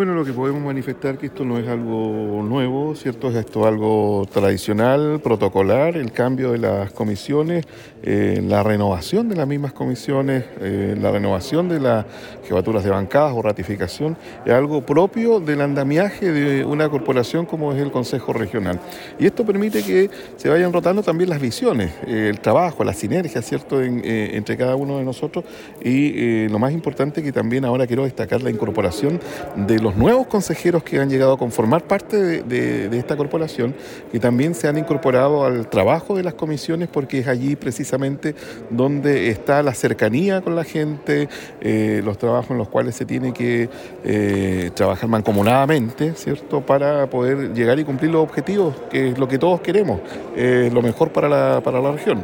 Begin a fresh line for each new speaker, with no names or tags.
Bueno, lo que podemos manifestar que esto no es algo nuevo, ¿cierto? Esto es algo tradicional, protocolar, el cambio de las comisiones, la renovación de las mismas comisiones, la renovación de las jefaturas de bancadas o ratificación, es algo propio del andamiaje de una corporación como es el Consejo Regional. Y esto permite que se vayan rotando también las visiones, el trabajo, la sinergia, ¿cierto?, entre cada uno de nosotros y lo más importante que también ahora quiero destacar la incorporación de los nuevos consejeros que han llegado a conformar parte de esta corporación, que también se han incorporado al trabajo de las comisiones porque es allí precisamente donde está la cercanía con la gente, los trabajos en los cuales se tiene que trabajar mancomunadamente, ¿cierto?, para poder llegar y cumplir los objetivos, que es lo que todos queremos, lo mejor para la región.